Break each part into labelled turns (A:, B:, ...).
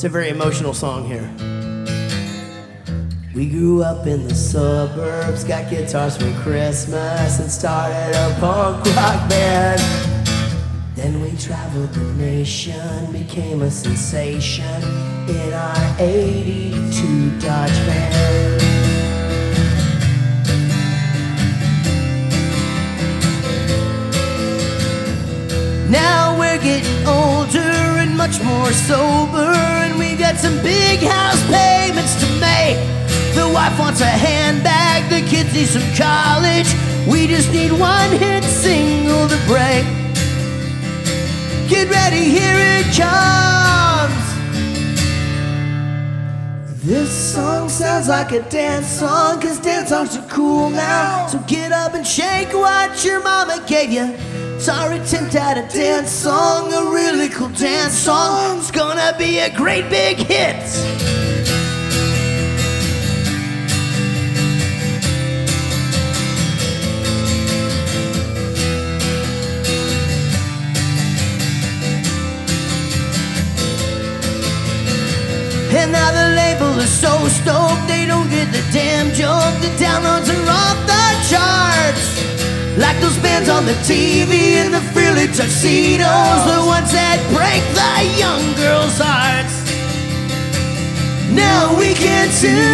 A: It's a very emotional song here. We grew up in the suburbs, got guitars for Christmas, and started a punk rock band. Then we traveled the nation, became a sensation in our 82 Dodge van. Now we're getting older and much more sober, and we got some big house payments to make. The wife wants a handbag, the kids need some college. We just need one hit single to break. Get ready, here it comes. This song sounds like a dance song, 'cause dance songs are cool now. So get up and shake what your mama gave you. It's our attempt at a dance song, a really cool dance song. It's gonna be a great big hit. And now the label is so stoked, they don't get the damn joke. The downloads are off the charts, like those bands on the TV in the frilly tuxedos, the ones that break the young girls' hearts. Now we can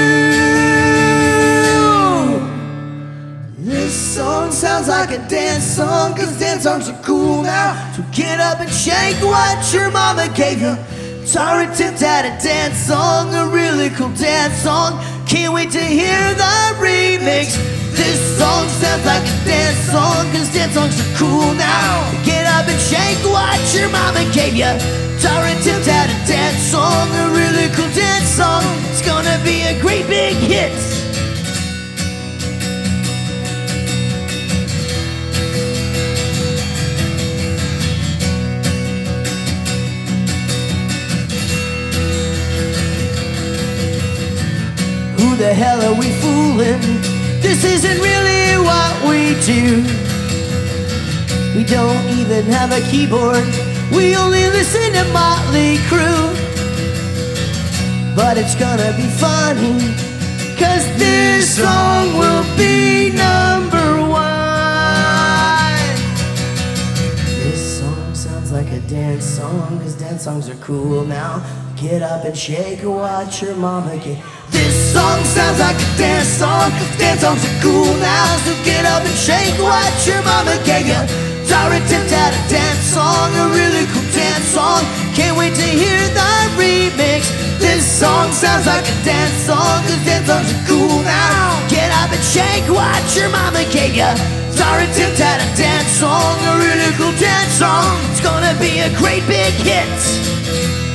A: too. This song sounds like a dance song, 'cause dance songs are cool now. So get up and shake what your mama gave you. It's our attempt at a dance song, a really cool dance song. Can't wait to hear the remix. This song sounds like a dance song, 'cause dance songs are cool now. Get up and shake what your mama gave you. It's our attempt at a dance song, a really cool dance song. It's gonna be a great big hit. Who the hell are we fooling? This isn't really what we do. We don't even have a keyboard, we only listen to Motley Crue. But it's gonna be funny, 'cause this song will be number one. This song sounds like a dance song, 'cause dance songs are cool now. Get up and shake what your mama gave. This song sounds like a dance song, 'cause dance songs are cool now. So get up and shake what your mama gave you. It's our attempt at a dance song, a really cool dance song. Can't wait to hear the remix. This song sounds like a dance song, 'cause dance songs are cool now. Get up and shake what your mama gave you. It's our attempt at a dance song, a really cool dance song. It's gonna be a great big hit.